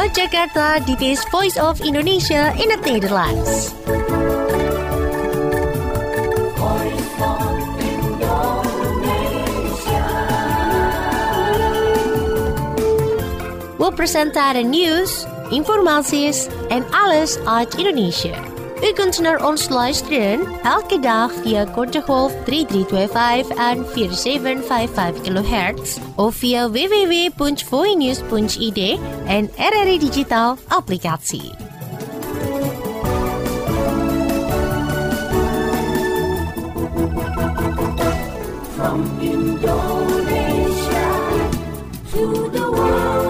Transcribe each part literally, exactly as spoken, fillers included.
Vanuit Jakarta, dit is Voice of Indonesia in het Nederlands. We presenteren nieuws, informaties en alles uit Indonesië. U kunt naar ons luisteren elke dag via korte golf drie drie twee vijf en vier zeven vijf vijf kilohertz of via w w w punt voinews punt i d en R R I Digital applicatie. From Indonesia to the world.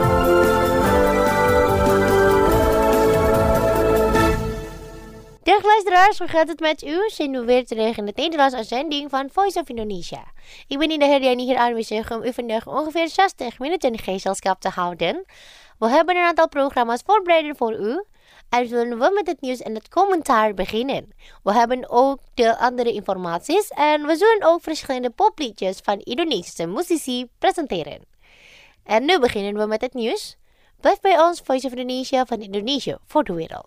Dag luisteraars, hoe gaat het met u? Zijn we weer terug in de Nederlandse uitzending van Voice of Indonesia. Ik ben Indah Herdiani hier aanwezig om u vandaag ongeveer zestig minuten gezelschap te houden. We hebben een aantal programma's voorbereid voor u. En zullen we met het nieuws en het commentaar beginnen. We hebben ook de andere informaties en we zullen ook verschillende popliedjes van Indonesische muzici presenteren. En nu beginnen we met het nieuws. Blijf bij ons, Voice of Indonesia van Indonesië voor de wereld.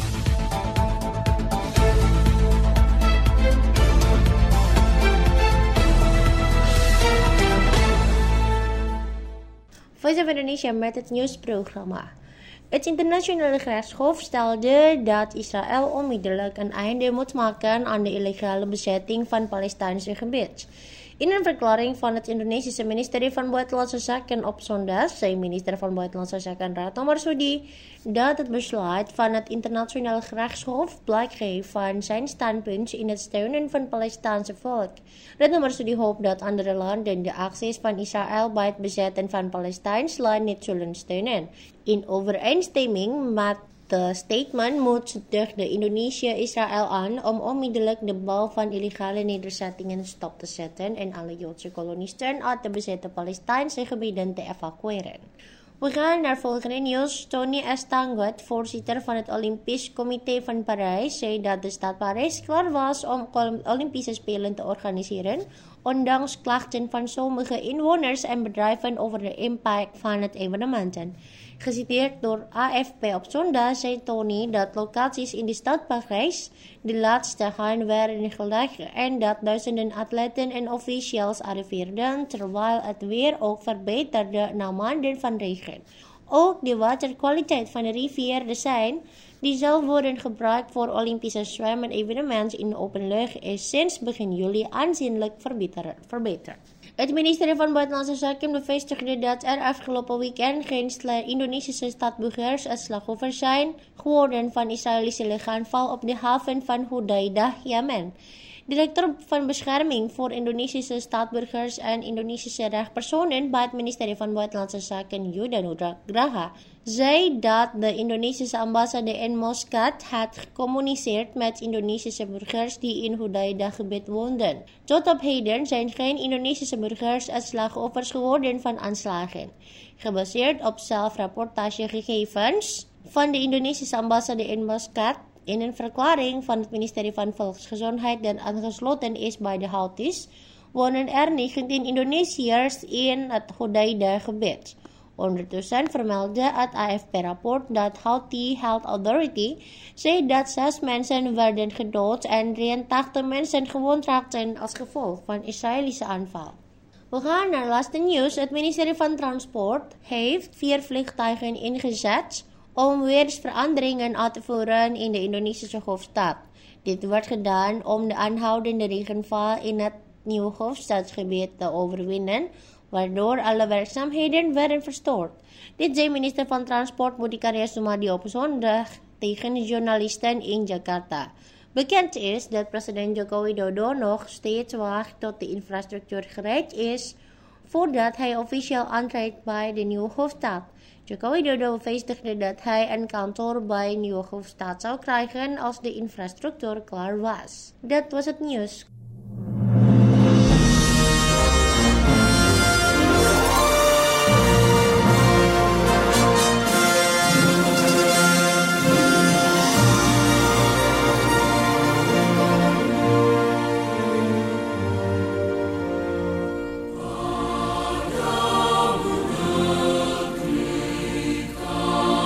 Voice of Indonesia met het nieuwsprogramma. Het internationale gerechtshof stelde dat Israël onmiddellijk een einde moet maken aan de illegale bezetting van Palestijnse gebied. In een verklaring van het Indonesische ministerie van Buitenlandse Zaken op zondag zei minister van Buitenlandse Zaken Retno Marsudi dat het besluit van het internationale gerechtshof blijk geeft van zijn standpunt in het steunen van het Palestijnse volk. Retno Marsudi hoopt dat andere landen de acties van Israël bij het bezetten van Palestijns land niet zullen steunen. In overeenstemming met de statement moedigde Indonesië Israël aan om onmiddellijk de bouw van illegale nederzettingen stop te zetten en alle Joodse kolonisten uit de bezette Palestijnse gebieden te evacueren. We gaan naar volgende nieuws. Tony Estanguet, voorzitter van het Olympisch Comité van Parijs, zei dat de stad Parijs klaar was om Olympische Spelen te organiseren, ondanks klachten van sommige inwoners en bedrijven over de impact van het evenementen. Geciteerd door A F P op zondag zei Tony dat locaties in de stad Parijs de laatste gaan werden gelegd en dat duizenden atleten en officials arriveerden terwijl het weer ook verbeterde na maanden van regen. Ook de waterkwaliteit van de rivier de Seine, die zal worden gebruikt voor Olympische zwemmen-evenementen in de open lucht, is sinds begin juli aanzienlijk verbeterd. Het ministerie van Buitenlandse Zaken bevestigde dat er afgelopen weekend geen Indonesische staatsburgers het slachtoffer zijn geworden van Israëlische luchtaanval op de haven van Hudaidah, Jemen. Directeur van Bescherming voor Indonesische staatsburgers en Indonesische rechtspersonen bij het ministerie van Buitenlandse Zaken, Yuda Nugraha, zei dat de Indonesische ambassade in Muscat had gecommuniceerd met Indonesische burgers die in Hudaidah gebied woonden. Tot op heden zijn geen Indonesische burgers het slachtoffers geworden van aanslagen. Gebaseerd op zelfrapportagegegevens van de Indonesische ambassade in Muscat, in een verklaring van het ministerie van Volksgezondheid dat aangesloten is bij de Houthis, wonen er negentien Indonesiërs in het Hudaidah-gebied. Ondertussen vermeldde het A F P-rapport dat Houthi Health Authority zei dat zes mensen werden gedood en drieëntachtig mensen gewond raakten als gevolg van Israëlische aanval. We gaan naar laatste nieuws. Het ministerie van Transport heeft vier vliegtuigen ingezet om weersveranderingen uit te voeren in de Indonesische hoofdstad. Dit wordt gedaan om de aanhoudende regenval in het nieuwe hoofdstadsgebied te overwinnen, waardoor alle werkzaamheden werden verstoord. Dit zei minister van Transport Budi Karya Sumadi op zondag tegen journalisten in Jakarta. Bekend is dat president Joko Widodo nog steeds wacht tot de infrastructuur gereed is voordat hij officieel aantreedt bij de nieuwe hoofdstad. Joko Widodo bevestigde dat hij een kantoor bij de nieuwe hoofdstad zou krijgen als de infrastructuur klaar was. Dat was het nieuws. Oh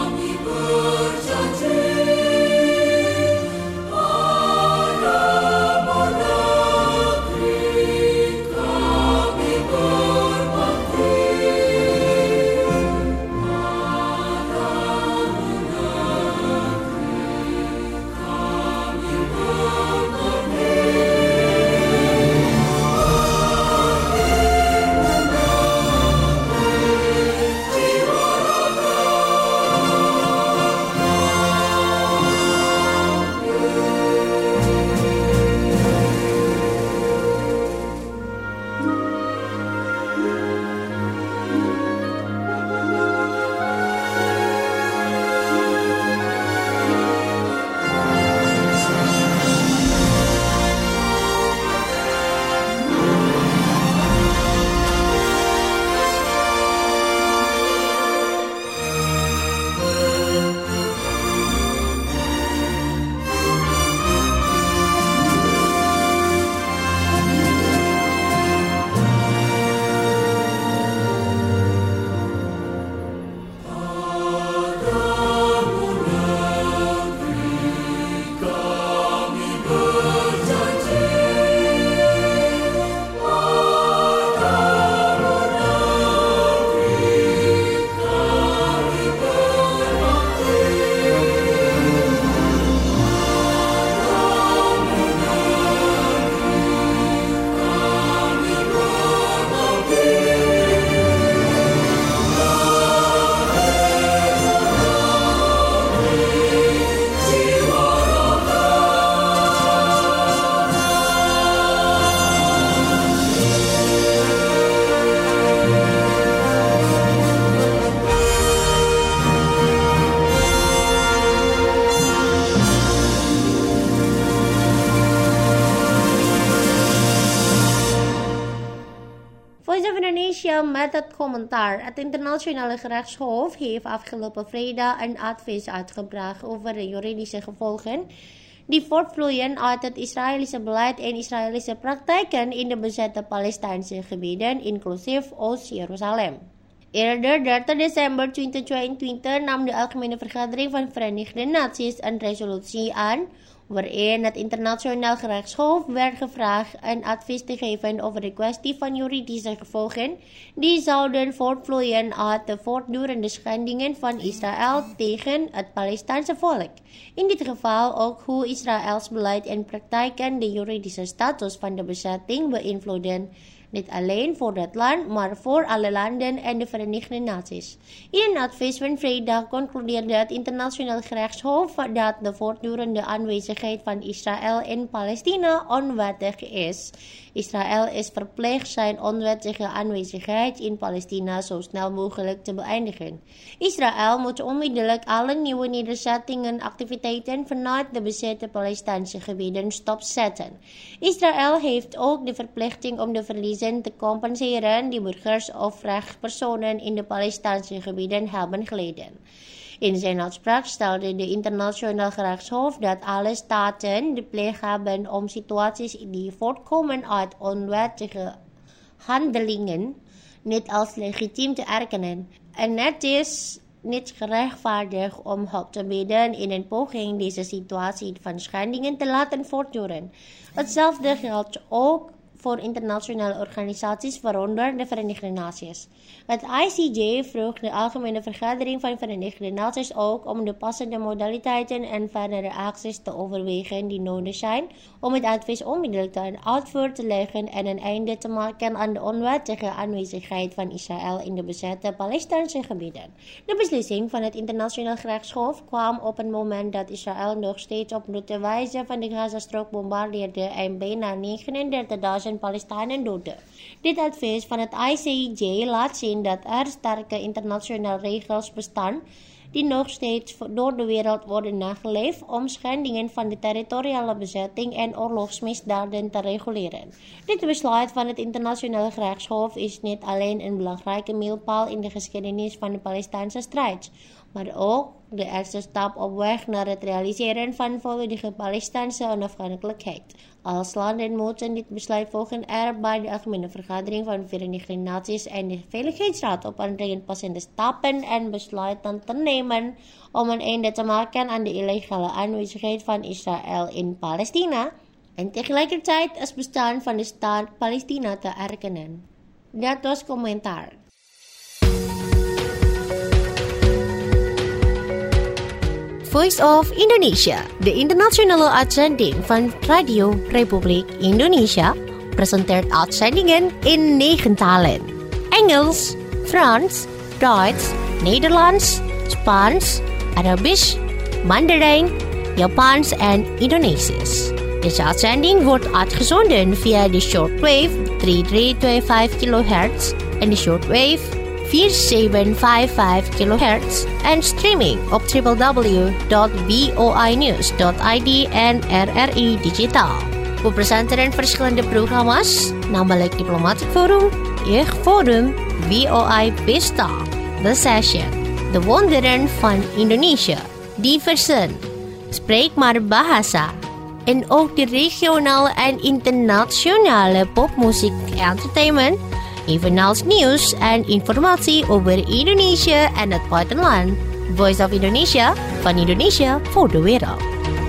Indonesia met het commentaar. Het internationale gerechtshof heeft afgelopen vrijdag een advies uitgebracht over de juridische gevolgen die voortvloeien uit het Israëlische beleid en Israëlische praktijken in de bezette Palestijnse gebieden, inclusief Oost-Jeruzalem. Eerder, dertig december tweeduizend tweeëntwintig, nam de Algemene Vergadering van Verenigde Naties een resolutie aan, waarin het internationaal gerechtshof werd gevraagd een advies te geven over de kwestie van juridische gevolgen die zouden voortvloeien uit de voortdurende schendingen van Israël tegen het Palestijnse volk. In dit geval ook hoe Israëls beleid en praktijken de juridische status van de bezetting beïnvloeden. Niet alleen voor dat land, maar voor alle landen en de Verenigde Naties. In een advies van vrijdag concludeerde het internationaal gerechtshof dat de voortdurende aanwezigheid van Israël in Palestina onwettig is. Israël is verplicht zijn onwettige aanwezigheid in Palestina zo snel mogelijk te beëindigen. Israël moet onmiddellijk alle nieuwe nederzettingen activiteiten vanuit de bezette Palestijnse gebieden stopzetten. Israël heeft ook de verplichting om de verliezen te compenseren die burgers of rechtspersonen in de Palestijnse gebieden hebben geleden. In zijn uitspraak stelde de internationaal gerechtshof dat alle staten de plicht hebben om situaties die voortkomen uit onwettige handelingen niet als legitiem te erkennen. En het is niet gerechtvaardigd om hulp te bieden in een poging deze situatie van schendingen te laten voortduren. Hetzelfde geldt ook voor internationale organisaties, waaronder de Verenigde Naties. Het I C J vroeg de Algemene Vergadering van Verenigde Naties ook om de passende modaliteiten en verdere acties te overwegen die nodig zijn om het advies onmiddellijk ten uitvoer te leggen en een einde te maken aan de onwettige aanwezigheid van Israël in de bezette Palestijnse gebieden. De beslissing van het internationaal gerechtshof kwam op een moment dat Israël nog steeds op brute wijze van de Gazastrook bombardeerde en bijna negenendertigduizend Palestijnen doodde. Dit advies van het I C J laat zien dat er sterke internationale regels bestaan die nog steeds door de wereld worden nageleefd om schendingen van de territoriale bezetting en oorlogsmisdaden te reguleren. Dit besluit van het internationale gerechtshof is niet alleen een belangrijke mijlpaal in de geschiedenis van de Palestijnse strijd, maar ook de eerste stap op weg naar het realiseren van volledige Palestijnse onafhankelijkheid. Als landen moeten dit besluit volgen er bij de Algemene Vergadering van de Verenigde Naties en de Veiligheidsraad op een passende stappen en besluiten te nemen om een einde te maken aan de illegale aanwezigheid van Israël in Palestina en tegelijkertijd het bestaan van de staat Palestina te erkennen. Dat was commentaar. Voice of Indonesia, de internationale uitzending van Radio Republiek Indonesia, presenteert uitzendingen in negen talen: Engels, Frans, Duits, Nederlands, Spaans, Arabisch, Mandarijn, Japans en Indonesisch. Deze uitzending wordt uitgezonden via de shortwave drie drie twee vijf kilohertz en de shortwave vier zeven vijf vijf kilohertz en streaming op w w w dot voinews dot i d en R R I Digitaal. We presenteren verschillende programma's, namelijk Diplomatic Forum, Jeugdforum, V O I Pista, The Session, De Wonderen van Indonesië, Diversen, Spreek maar Bahasa, en ook de regionale en internationale popmuziek entertainment, evenals nieuws en informatie over Indonesië en het buitenland. Voice of Indonesia, van Indonesia voor de wereld.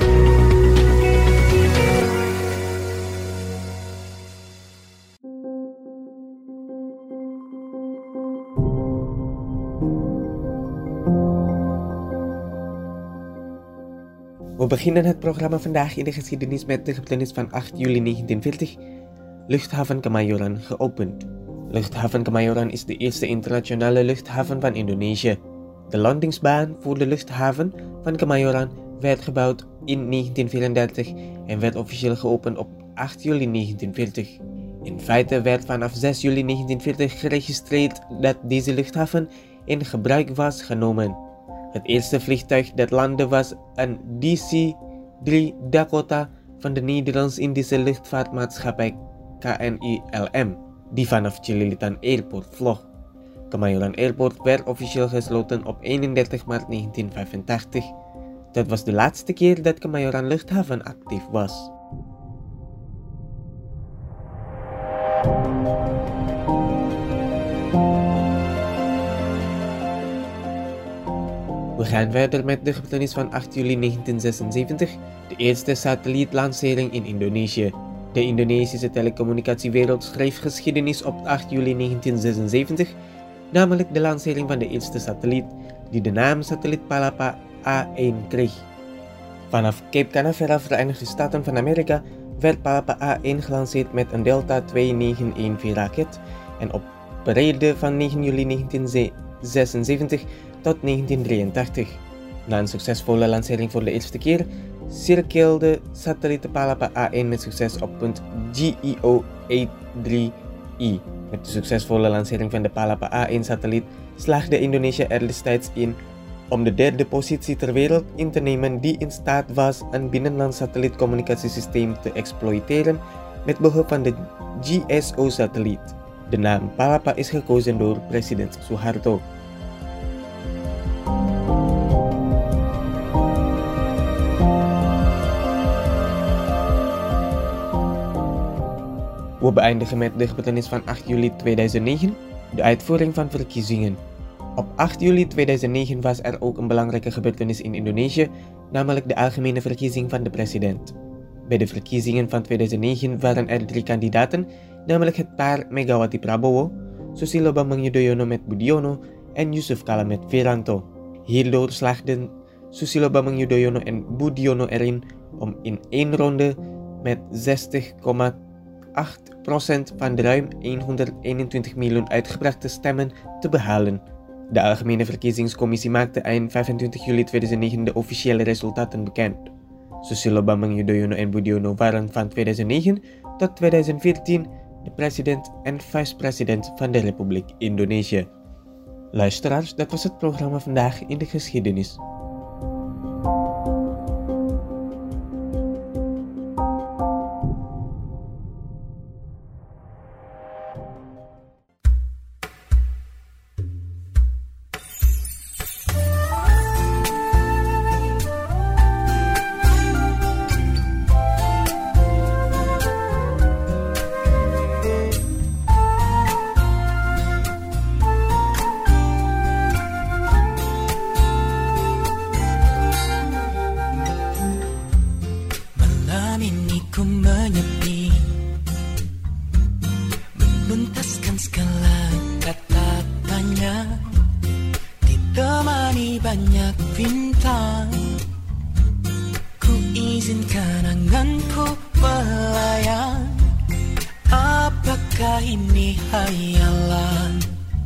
We beginnen het programma vandaag in de geschiedenis met de gebeurtenis van acht juli negentienveertig, luchthaven Kemayoran geopend. Luchthaven Kemayoran is de eerste internationale luchthaven van Indonesië. De landingsbaan voor de luchthaven van Kemayoran werd gebouwd in negentien vierendertig en werd officieel geopend op acht juli negentienveertig. In feite werd vanaf zes juli negentienveertig geregistreerd dat deze luchthaven in gebruik was genomen. Het eerste vliegtuig dat landde was een D C drie Dakota van de Nederlands-Indische luchtvaartmaatschappij K N I L M. die vanaf Cililitan Airport vloog. Kemayoran Airport werd officieel gesloten op eenendertig maart negentien vijfentachtig. Dat was de laatste keer dat Kemayoran luchthaven actief was. We gaan verder met de gebeurtenis van acht juli negentien zesenzeventig, de eerste satellietlancering in Indonesië. De Indonesische telecommunicatiewereld schreef geschiedenis op acht juli negentien zesenzeventig, namelijk de lancering van de eerste satelliet, die de naam satelliet Palapa A één kreeg. Vanaf Cape Canaveral, Verenigde Staten van Amerika, werd Palapa A één gelanceerd met een Delta twee negen een vier raket en opereerde van negen juli negentien zesenzeventig tot negentien drieëntachtig. Na een succesvolle lancering voor de eerste keer, cirkelde satelliet Palapa A één met succes op punt G E O drie I. Met de succesvolle lancering van de Palapa A één satelliet slaagde Indonesië er destijds in om de derde positie ter wereld in te nemen die in staat was een binnenlands satellietcommunicatiesysteem te exploiteren met behulp van de G S O-satelliet. De naam Palapa is gekozen door president Suharto. We beëindigen met de gebeurtenis van acht juli tweeduizend negen, de uitvoering van verkiezingen. Op acht juli tweeduizend negen was er ook een belangrijke gebeurtenis in Indonesië, namelijk de algemene verkiezing van de president. Bij de verkiezingen van tweeduizend negen waren er drie kandidaten, namelijk het paar Megawati Prabowo, Susilo Bambang Yudhoyono met Budiono en Yusuf Kala met Wiranto. Hierdoor slaagden Susilo Bambang Yudhoyono en Budiono erin om in één ronde met zestig komma acht procent van de ruim honderdeenentwintig miljoen uitgebrachte stemmen te behalen. De Algemene Verkiezingscommissie maakte eind vijfentwintig juli tweeduizend negen de officiële resultaten bekend. Susilo Bambang Yudhoyono en Budiono waren van tweeduizend negen tot tweeduizend veertien de president en vicepresident van de Republiek Indonesië. Luisteraars, dat was het programma Vandaag in de Geschiedenis. banyak bintang. Ku izinkan anganku melayang. Apakah ini hayalan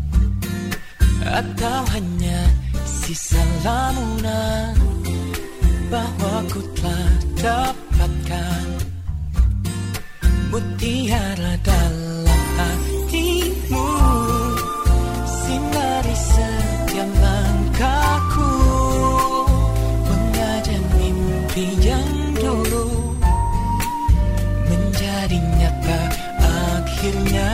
atau hanya sisa lamunan bahwa ku telah dapatkan mutiara dalam hatimu, sinari setiap langkahku, mengajak mimpi yang dulu menjadi nyata akhirnya.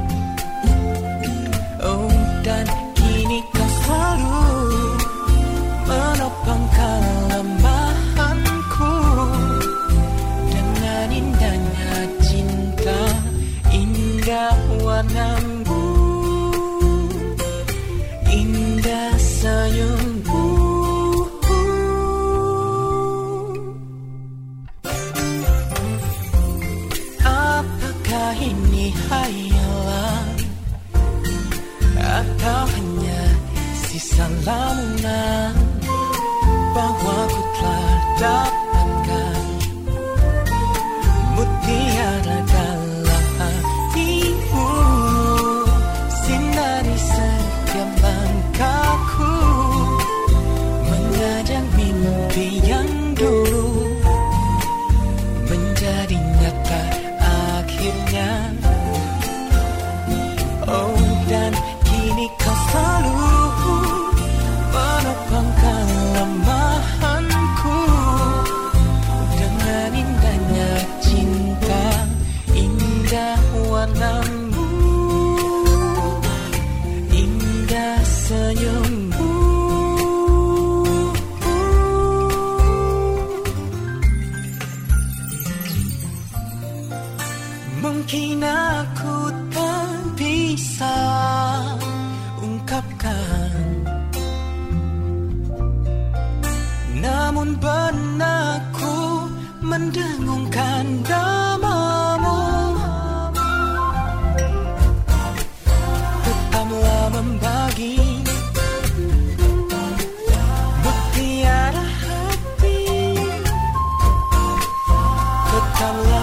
Oh, dan kini kau selalu menopang kelemahanku dengan indahnya cinta, indah warnamu, indah senyummu. Apakah ini hayalan atau hanya sisa lamunan bahwa ku telah dapatkan mutiara dalam hatimu, sinari setiap langkahku, mengajak mimpi yang dulu menjadi nyata akhirnya. Oh, dan kini kau selalu menopang kelemahanku Mungkin aku tak bisa ungkapkan, namun benakku mendengungkan namamu. Tetaplah membagi bukti arah hati, tetaplah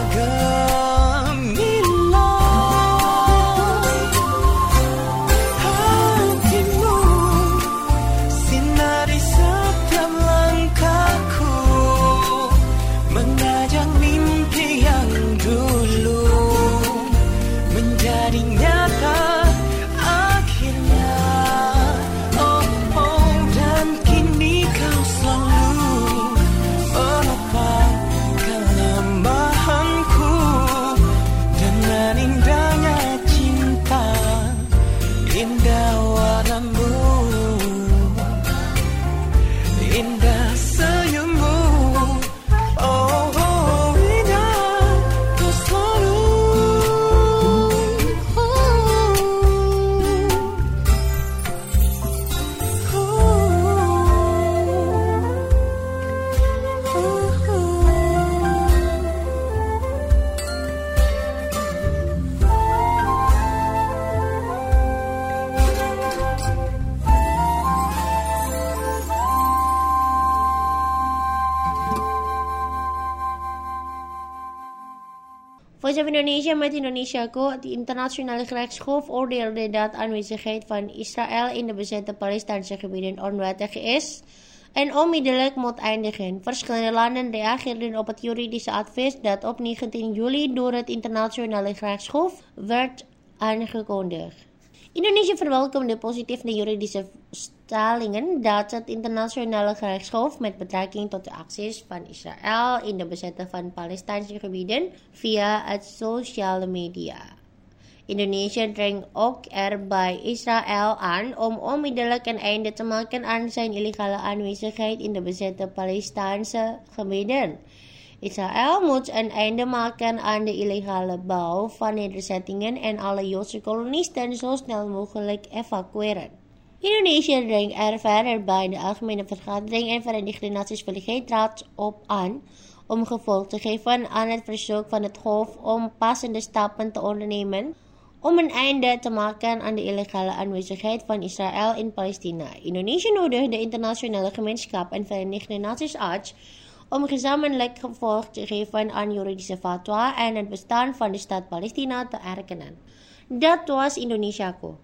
Voice of Indonesia met Indonesiaco. Het internationale gerechtshof oordeelde dat aanwezigheid van Israël in de bezette Palestijnse gebieden onwettig is en onmiddellijk moet eindigen. Verschillende landen reageerden op het juridische advies dat op negentien juli door het internationale gerechtshof werd aangekondigd. Indonesië verwelkomde positief de juridische stellingen dat het internationale gerechtshof met betrekking tot de acties van Israël in de bezetten van Palestijnse gebieden via het sociale media. Indonesië dringt ook er bij Israël aan om onmiddellijk een einde te maken aan zijn illegale aanwezigheid in de bezette Palestijnse gebieden. Israël moet een einde maken aan de illegale bouw van nederzettingen en alle Joodse kolonisten zo snel mogelijk evacueren. Indonesië dringt er verder bij de Algemene Vergadering en Verenigde Naties Veiligheidsraad op aan om gevolg te geven aan het verzoek van het Hof om passende stappen te ondernemen om een einde te maken aan de illegale aanwezigheid van Israël in Palestina. Indonesië nodigt de internationale gemeenschap en Verenigde Naties uit om gezamenlijk gevolg te geven aan juridische fatwa en het bestaan van de staat Palestina te erkennen. Dat was Indonesiaco.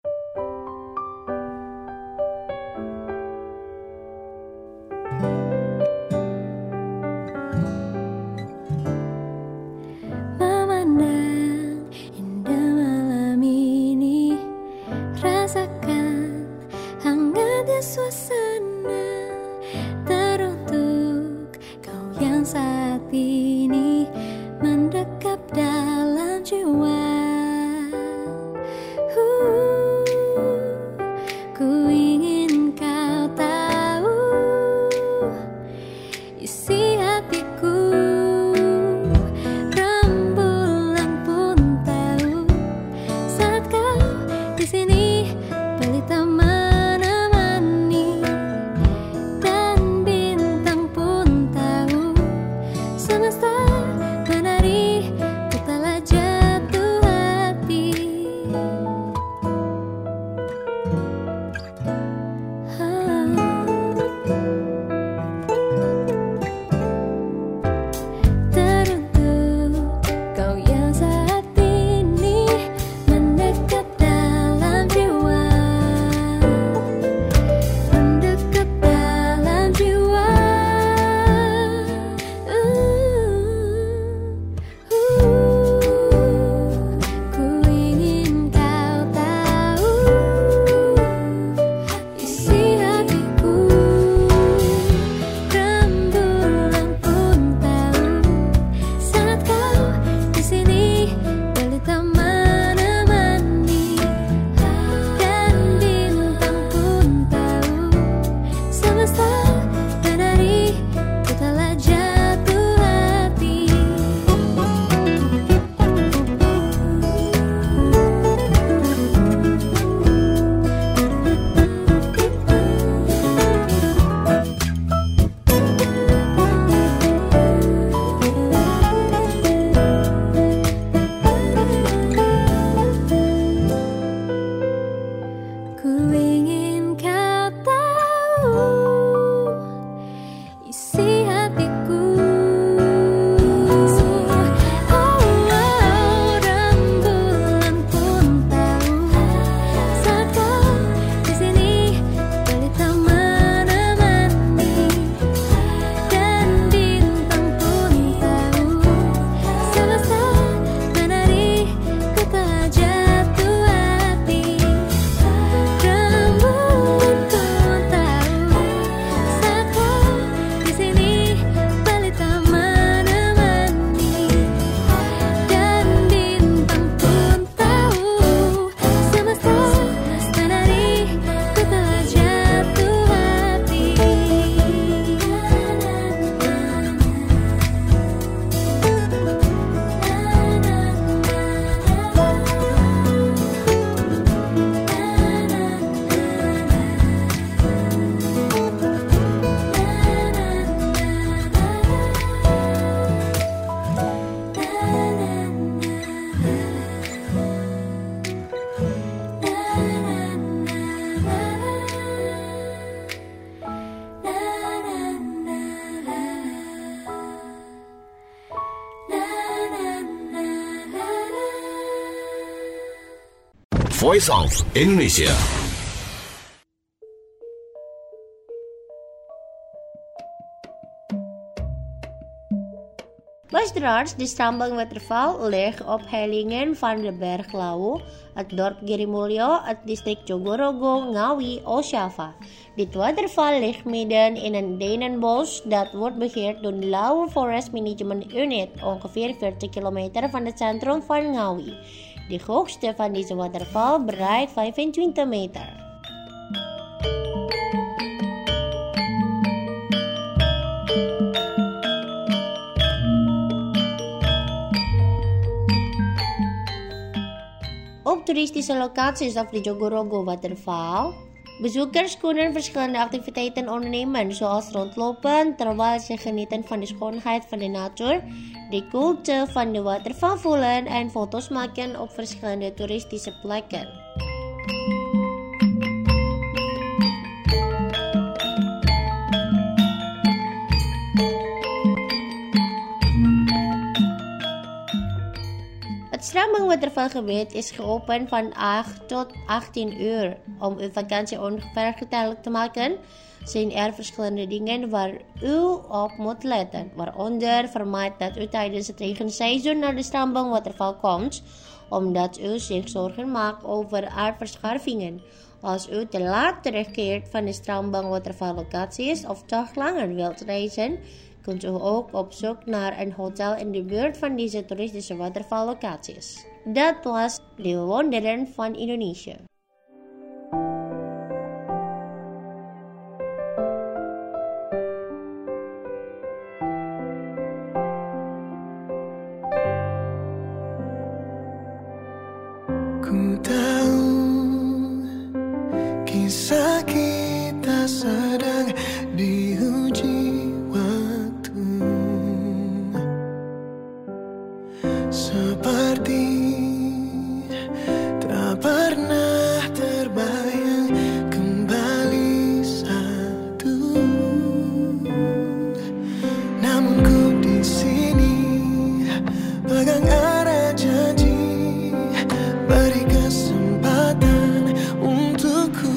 Memandang indah malam ini, rasakan hangatnya suasana teruntuk kau yang saat ini mendekap dalam jiwa. Uh, ku ingin kau tahu isi hatiku. Rembulan pun tahu saat kau di sini, pelita menemani, dan bintang pun tahu semesta menari ku Voice of Indonesia. Luisteraars, de Strambang-waterval ligt op hellingen van de berg Lawu, het dorp Girimulyo, het district Jogorogo, Ngawi, Oost-Java. Dit waterval ligt midden in een denenbos dat wordt beheerd door de Lawu Forest Management Unit, ongeveer veertig kilometer van het centrum van Ngawi. De hoogste van deze waterval bereikt vijfentwintig meter. Op toeristische locaties of de Jogorogo waterval. Bezoekers kunnen verschillende activiteiten ondernemen, zoals rondlopen terwijl ze genieten van de schoonheid van de natuur, de koelte van de waterval voelen en foto's maken op verschillende toeristische plekken. Het Strambang-watervalgebied is geopend van acht tot achttien uur. Om uw vakantie onvergetelijk te maken, zijn er verschillende dingen waar u op moet letten. Waaronder vermijd dat u tijdens het regenseizoen naar de Strambang-waterval komt, omdat u zich zorgen maakt over aardverschuivingen. Als u te laat terugkeert van de Strambang-waterval locaties of toch langer wilt reizen, kunt u ook op zoek naar een hotel in de buurt van deze toeristische watervallocaties. Dat was de wonderen van Indonesië. Ku tahu kisah kita sedang diuji. Seperti tak pernah terbayang kembali satu. Namun ku di sini pegang erat janji, beri kesempatan untukku.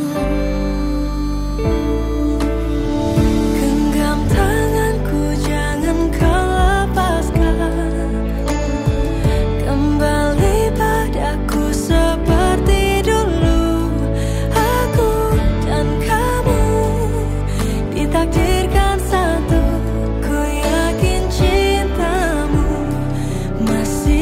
Genggam tanganku, jangan kau lepaskan. Kembali padaku seperti dulu. Aku dan kamu ditakdirkan satu. Ku yakin cintamu masih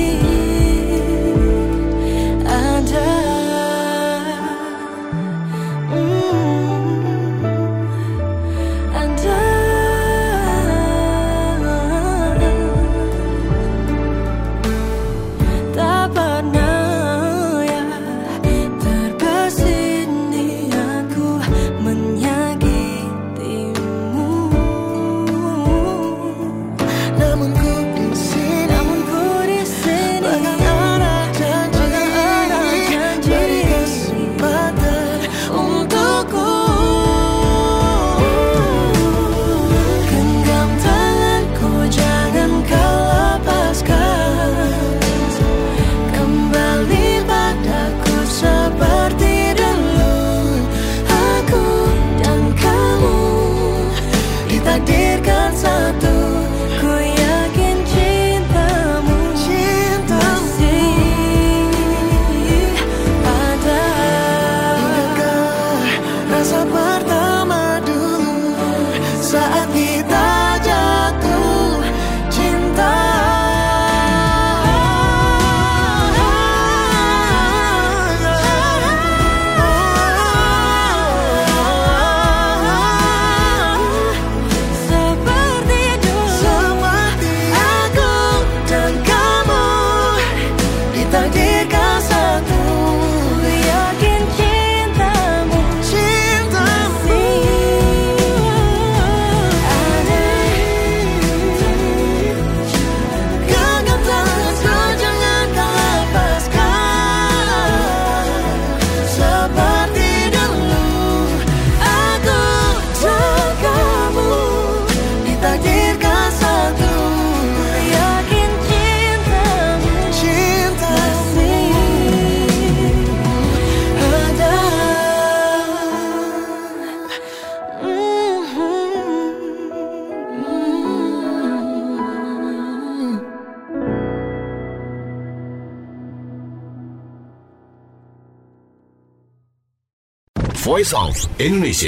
Voice of Indonesia.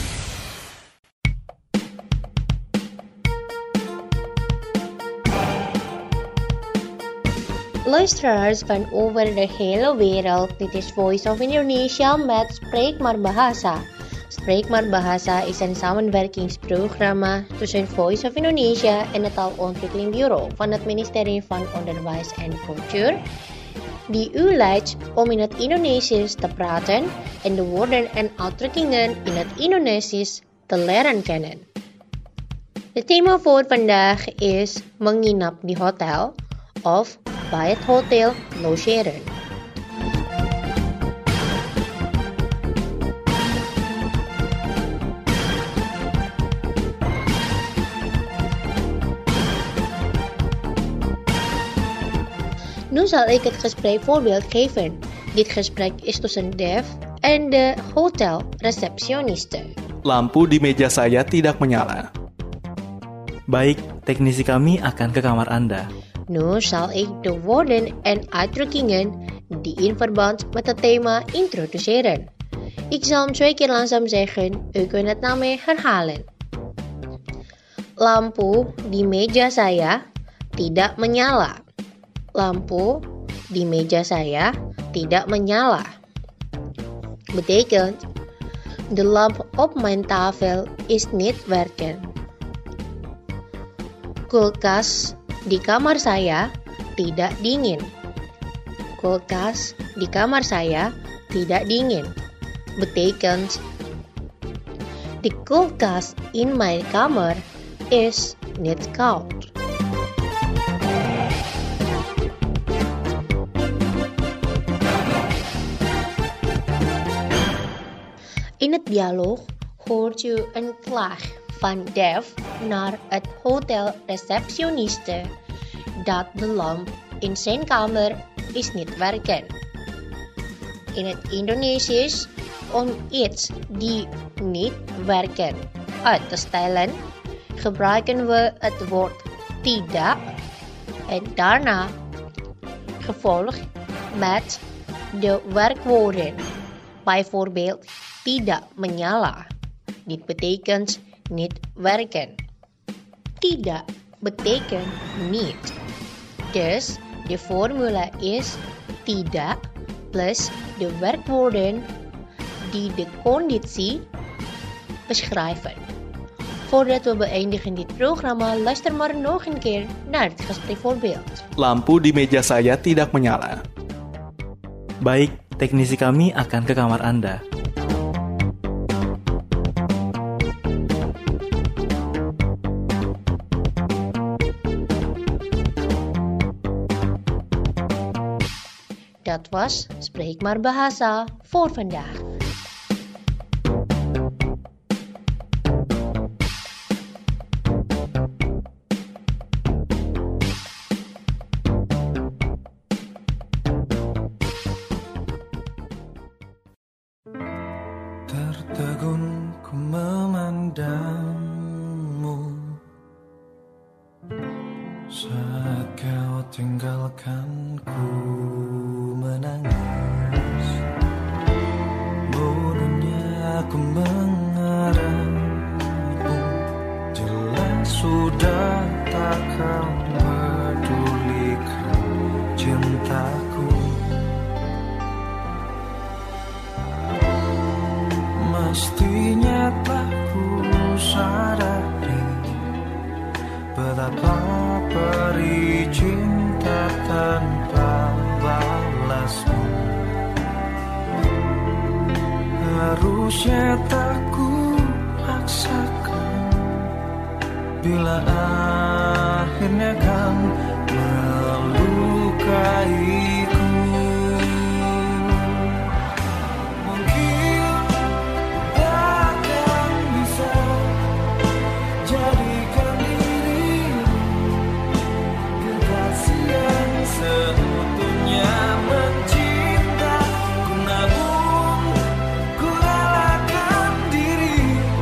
Luisteraars van over de hele wereld, dit is Voice of Indonesia met Spreek maar Bahasa. Spreek maar Bahasa is een samenwerkingsprogramma tussen Voice of Indonesia en het Taalontwikkelingbureau van het ministerie van Onderwijs en Cultuur, die u leidt om in het Indonesisch te praten en de woorden en uitdrukkingen in het Indonesisch te leren kennen. Het thema voor vandaag is menginap di hotel of bij het hotel logeren. Nu zal ik het gesprek voorbeeld geven. Dit gesprek is tussen Dev en de hotelreceptioniste. Lampu di meja saya tidak menyala. Baik, teknisi kami akan ke kamar Anda. Nu zal ik de woorden en uitdrukkingen die in verband met het thema introduceren. Ik zal hem twee keer langzaam zeggen, u kunt het na mij herhalen. Lampu di meja saya tidak menyala. Lampu di meja saya tidak menyala. Betekent, de lamp op mijn tafel is niet werken. Kulkas di kamar saya tidak dingin. Kulkas di kamar saya tidak dingin. Betekent, de kulkas in mijn kamer is niet koud. In het dialoog hoort u een klaag van Dev naar het hotelreceptioniste dat de lamp in zijn kamer is niet werken. In het Indonesisch, om iets die niet werken uit te stellen, gebruiken we het woord tidak en daarna gevolgd met de werkwoorden. Bijvoorbeeld tidak menyala. Dit betekent niet werken. Tidak betekent niet. Dus de formule is tidak plus de werkwoorden die de conditie beschrijven. Voordat we beëindigen dit programma, luister maar nog een keer naar het gesprekvoorbeeld. Lampu di meja saya tidak menyala. Baik, teknisi kami akan ke kamar Anda. Dat was Spreek maar Bahasa voor vandaag. Tertegun ku memandangmu saat kau tinggalkan ku menangis. Bodohnya aku mengharapmu, jelas sudah tak kau pedulikan cintaku. Mestinya tak ku sadari betapa perih cinta tanpa balasmu. Harusnya tak ku paksakan bila akhirnya kan melukaiku.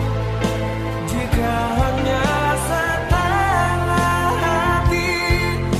Jika hanya setengah hati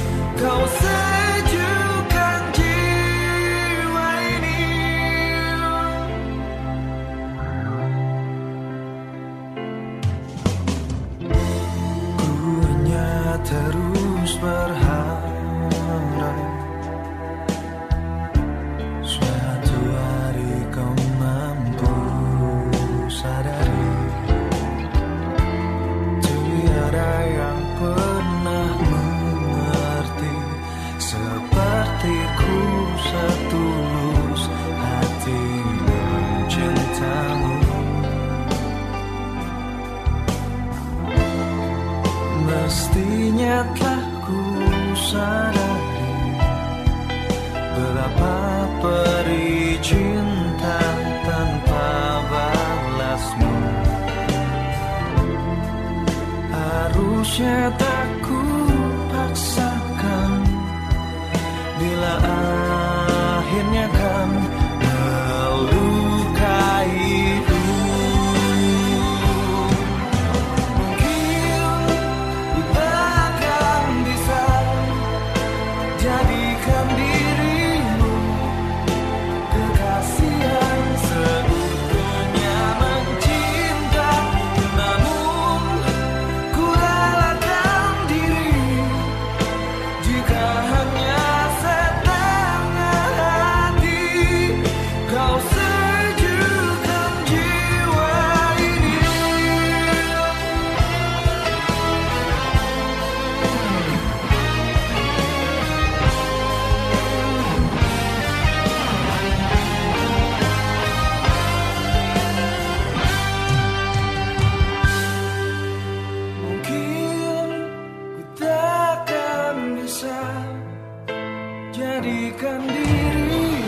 saja tak ku paksakan, bila akhirnya kan melukaiku. Mungkin kita akan bisa jadikan dirimu kekasih yang seutuhnya mencinta, namun ku relakan diri jika hanya setengah hati. Kau sejukkan jiwa ini. Mungkin ku takkan bisa jadikan diri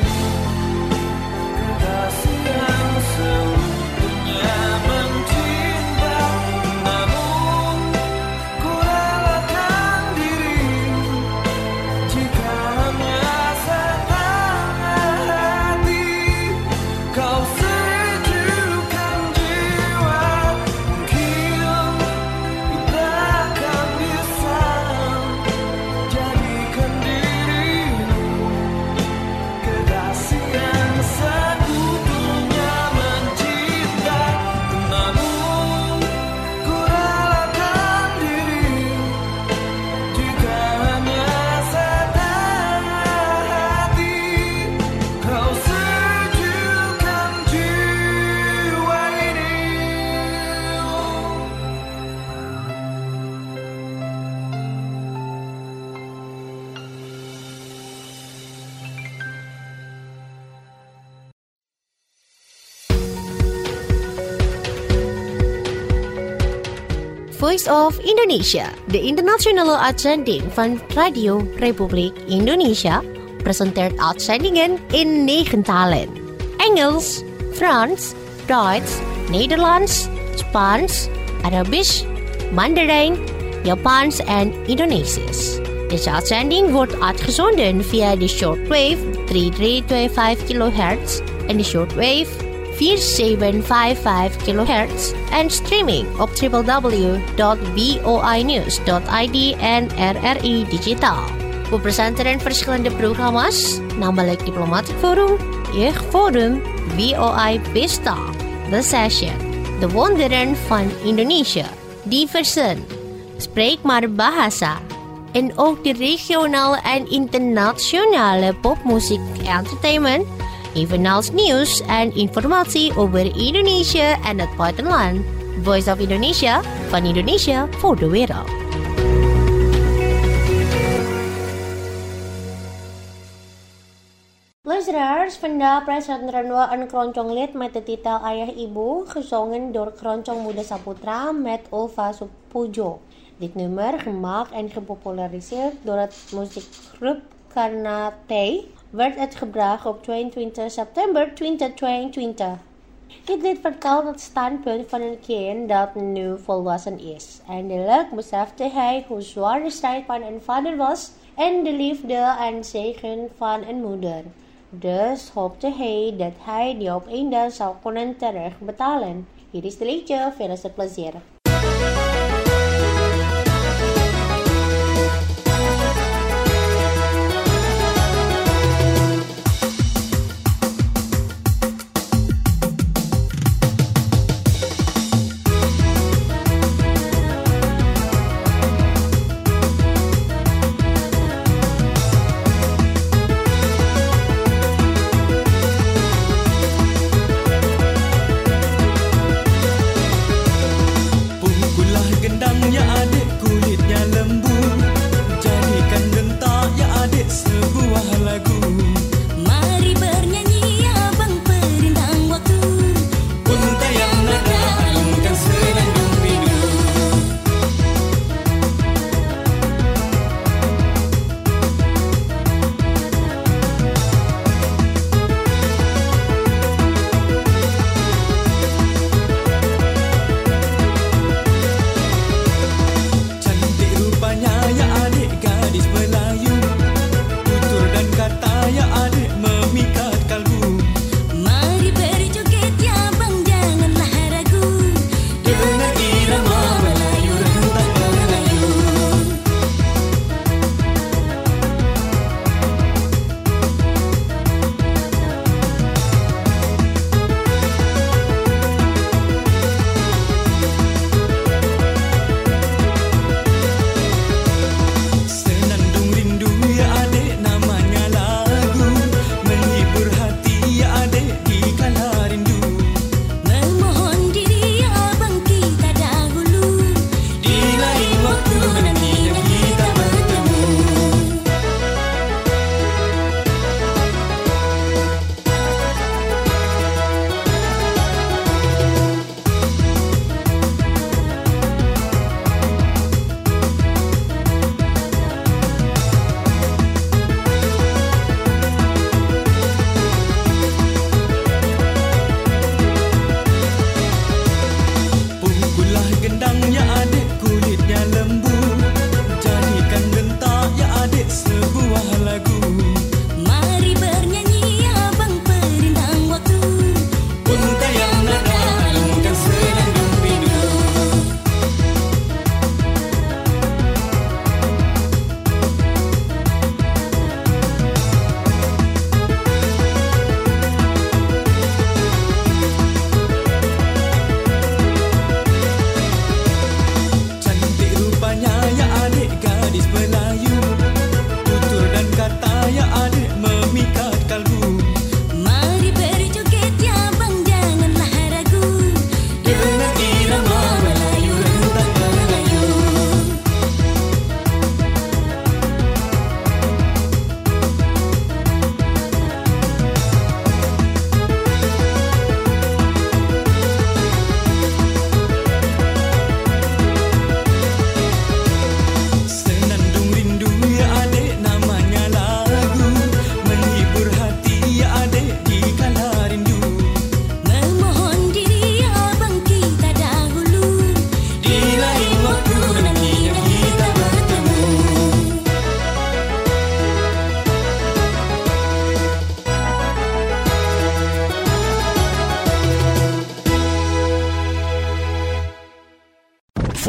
kekasih yang seutuhnya mencinta, namun ku relakan diri jika hanya setengah hati. Kau sejukkan jiwa. Mungkin kita akan bisa jadikan dirimu kekasih yang seutuhnya mencinta, namun ku relakan diri jika hanya setengah hati. Kau sejukkan jiwa ini. Voice of Indonesia, de internationale uitzending van Radio Republiek Indonesia, presenteert uitzendingen in negen talen. Engels, Frans, Duits, Nederlands, Spaans, Arabisch, Mandarijn, Japans en Indonesisch. Deze uitzending wordt uitgezonden via de shortwave drie drie twee vijf kilohertz en de shortwave vier zeven vijf vijf kilohertz en streaming op w w w dot voi news dot i d en R R I Digitaal. We presenteren verschillende programma's, namelijk Diplomatic Forum, Jeugdforum, V O I Pesta, The Session, De Wonderen van Indonesië, Diversen, Spreek maar Bahasa, en ook de regionale en internationale popmuziek entertainment, evenals nieuws en informatie over Indonesië en het buitenland. Voice of Indonesia, van Indonesia voor de wereld. Luisteraars, vandaag presenteren we een kronjonglied met de titel Ayah Ibu, gezongen door Keroncong Muda Saputra met Ulfa Supujo. Dit nummer, gemaakt en gepopulariseerd door het muziekgroep Karnatei, werd uitgebracht op tweeëntwintig september tweeduizend tweeëntwintig. Dit lied vertelt het standpunt van een kind dat nu volwassen is. Eindelijk besefte hij hoe zwaar de strijd van een vader was en de liefde en zegen van een moeder. Dus hoopte hij dat hij die op een dag zou kunnen terugbetalen. Hier is de liedje, veel plezier.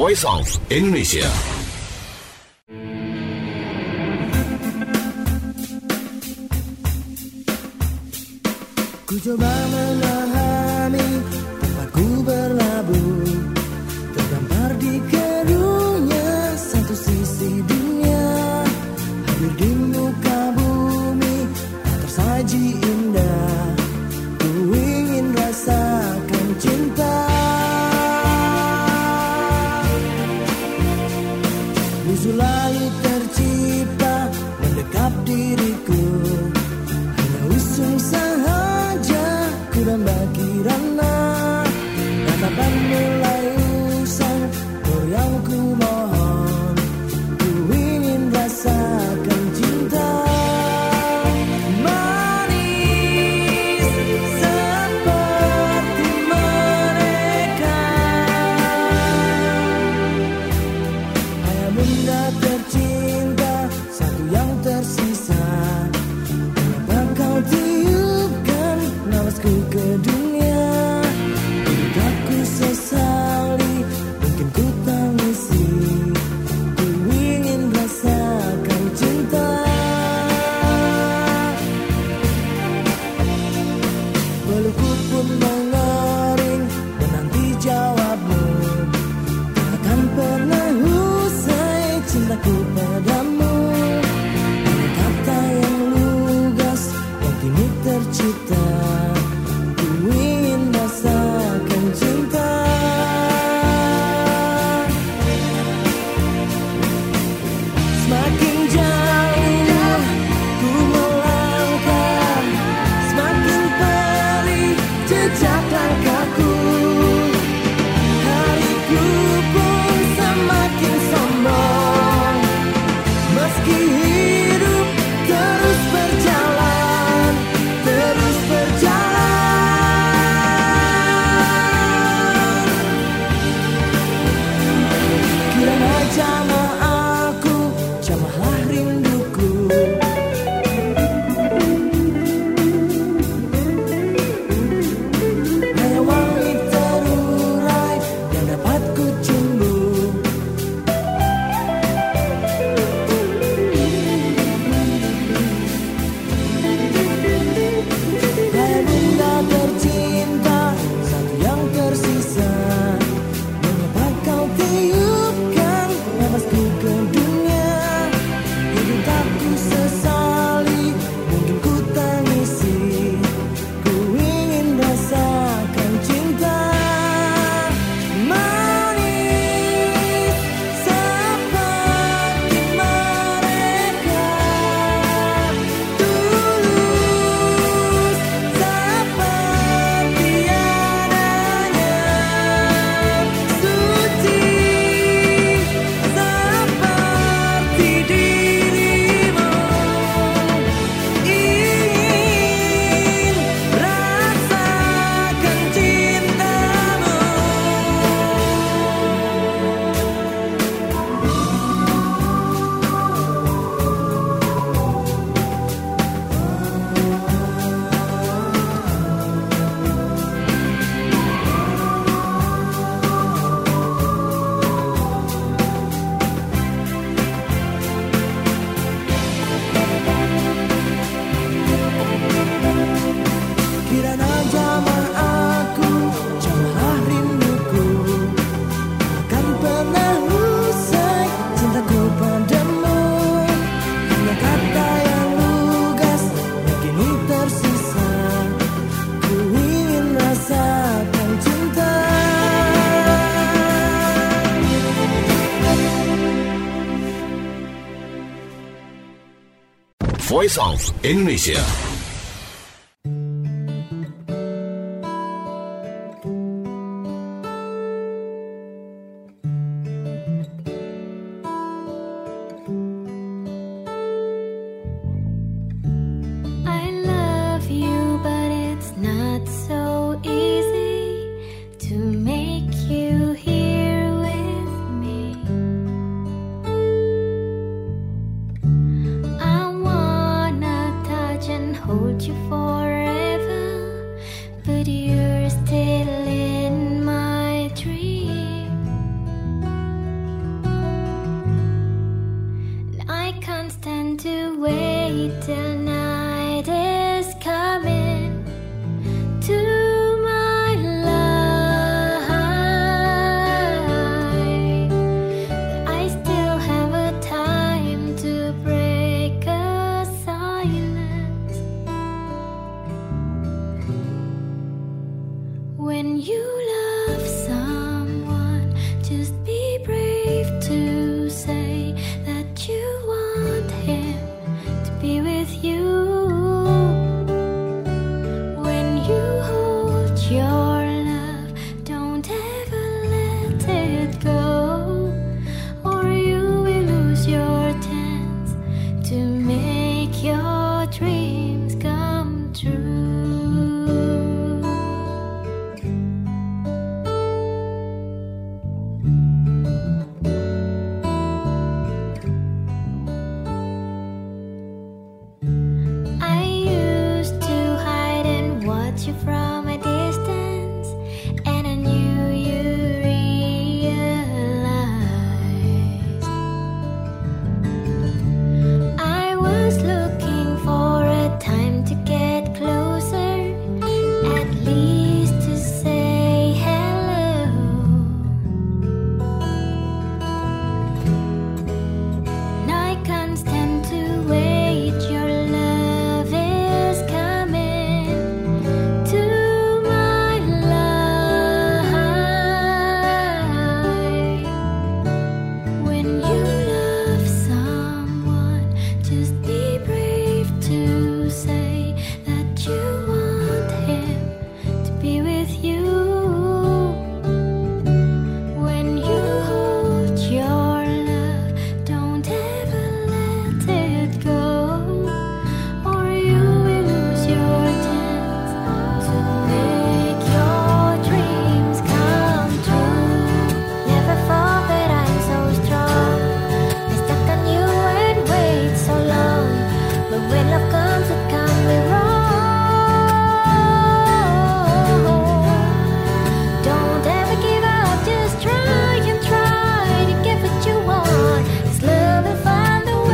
Voice of Indonesia. Ku coba memahami tempatku berlabuh, terdampar di keruhnya satu sisi dunia. Hadir di muka bumi tak tersaji indah, ku ingin rasakan cinta. Musuh lalu tercipta mendekap diriku, hanya usung sahaja ku dan bakirana. Tatapan mulai usang, goyang ku mohon, ku ingin rasakan cinta. Manis seperti mereka, ayah bunda tercinta, satu yang tersisa. Kenapa kau tiupkan nafasku ke dunia? Tidak ku sesali, mungkin ku tangisi, ku ingin rasakan cinta. Pelukku pun mengering menanti jawabmu, takkan pernah usai cintaku padamu. Ada kata yang lugas yang kini tercipta, ku ingin rasakan cinta. Semakin jauh ku melangkah, semakin perih jejak langkahku. Hariku pun semakin sombong, meski hidup terus berjalan, terus berjalan. Kiranya jamah aku, jamahlah rinduku. Hanya wangi terurai yang dapat ku cumbu. Hai bunda tercinta, satu yang tersisa. Mengapa kau tiupkan nafasku ke dunia? Hidup tak ku sesali, mungkin ku tangisi, ku ingin rasakan cinta. Manis seperti mereka, tulus seperti adanya, suci seperti dirimu. Ingin rasakan cintamu. Kiranya jamah aku, jamahlah rinduku. Takkan pernah usai cintaku padamu. Hanya kata yang lugas yang kini tersisa, ku ingin rasakan cinta. Voice of Indonesia. I love you, but it's not so easy to make you here with me. I wanna touch and hold you forever, but you're still in my dream. little night is coming to my life. But I still have a time to break a silence. When you love someone, just be brave to say that you want him to be with you. When you hold your love, don't ever let it go, or you will lose your chance to make your dreams come true. I used to hide and watch you from a distance, and I knew you realized I was looking for a time to get closer, at least to say hello. And I can't stand to wait, your love is coming to my life. When you love someone, just be brave to say that you want him to be with you. When you hold your love, don't ever let it go, or you will lose your chance to make your dreams come true. Never thought that I'm so strong. I stuck on you and wait so long, but when love comes, it can be wrong. Don't ever give up, just try and try to get what you want. 'Cause love will find a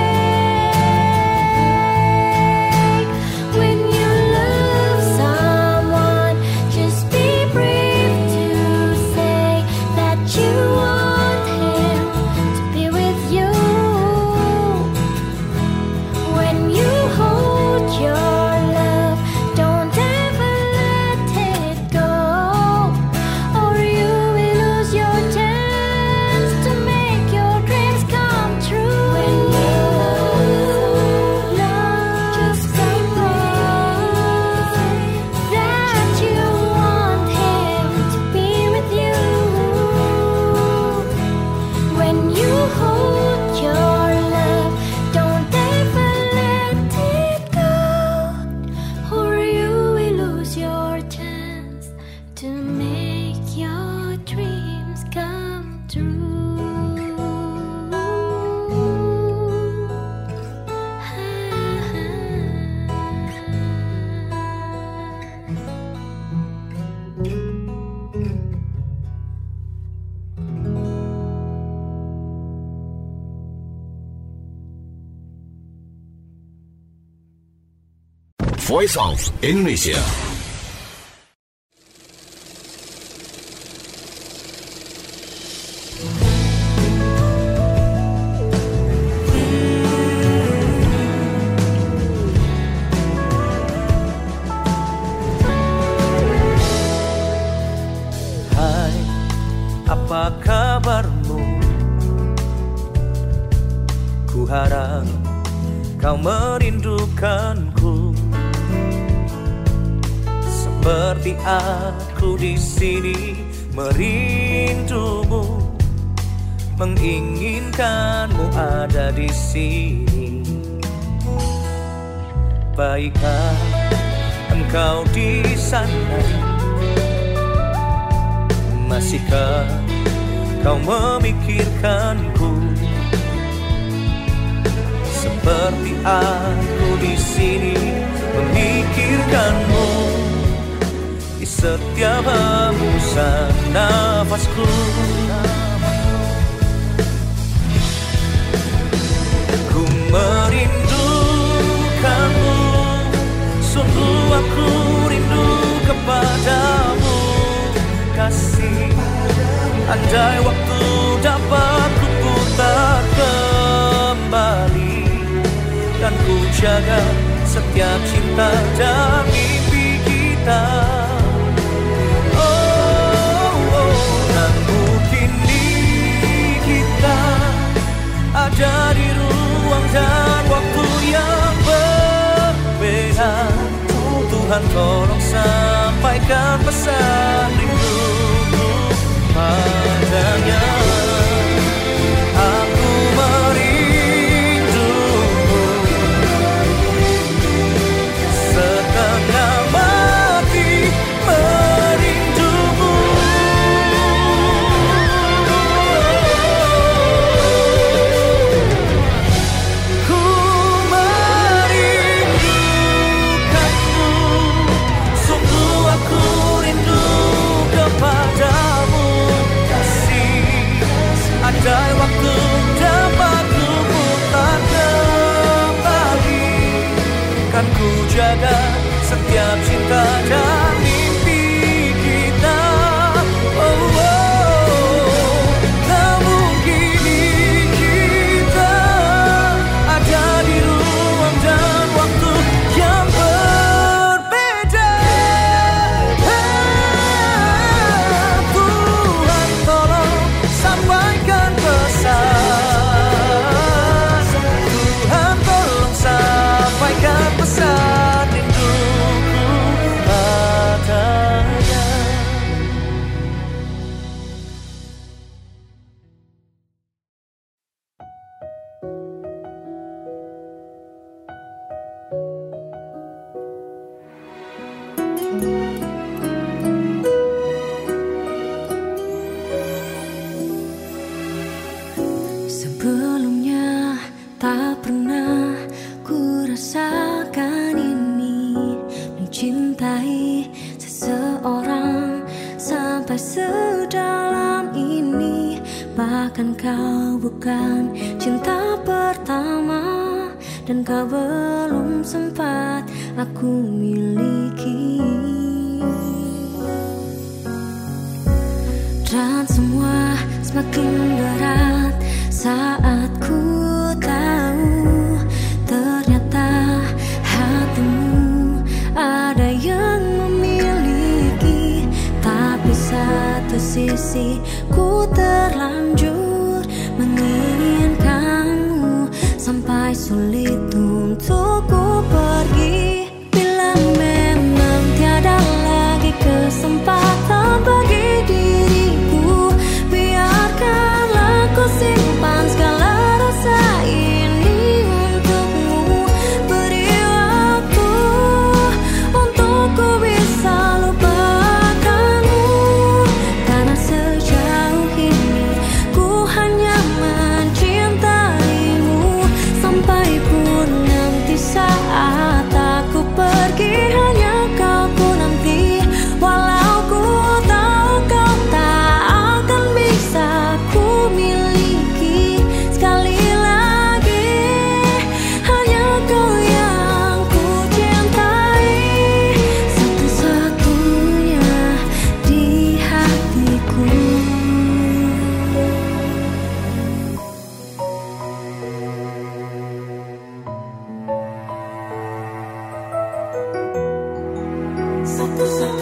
way. When you love someone, just be brave to say that you want him to be with you. When you hold your love, don't ever let it go, or you will lose your chance to make your dreams come true. When you love just someone, that you want him to be with you. When you hold your love, don't ever let it go, or you will lose your chance to make your dreams come Voice of Indonesia. Hai, apa kabarmu? Ku harap kau merindukanku seperti aku di sini merindumu, menginginkanmu ada di sini. Baikkah engkau di sana? Masihkah kau memikirkanku seperti aku di sini memikirkanmu di setiap hembusan nafasku? Ku merindu kasih. Andai waktu dapat ku putar kembali, dan ku jaga setiap cinta dan mimpi kita. Oh, oh, namun kini kita ada di ruang dan waktu yang berbeda. Tuhan tolong sampaikan pesan rinduku padanya. Aku merindumu setengah mati, merindumu. Ku merindukanmu, sungguh aku rindu kepadamu kasih. Andai waktu dapat ku putar kembali, kan ku jaga setiap cinta dan mimpi kita. Oh, oh, namun kini kita ada di ruang dan waktu yang berbeda. Tuhan tolong sampaikan pesan. Tuhan tolong sampaikan pesan rinduku padanya. Sebelumnya tak pernah ku rasakan ini, mencintai seseorang sampai sedalam ini. Bahkan kau bukan cinta pertama, dan kau belum sempat aku miliki. Dan semua semakin berat saat ku tahu ternyata hatimu ada yang memiliki. Tapi satu sisi ku terlanjur menginginkanmu sampai sulit untuk ku pergi. Bila memang tiada lagi kesempatan bagi diriku, biarkanlah ku simpan segala rasa ini untukmu. Beri waktu untuk ku bisa lupakanmu, karena sejauh ini ku hanya mencintaimu. Sampai pun nanti saat aku pergi, hanya kau ku nanti. Walau ku tahu kau tak akan bisa ku miliki sekali lagi, hanya kau yang ku cintai, satu-satunya di hatiku. Satu-satunya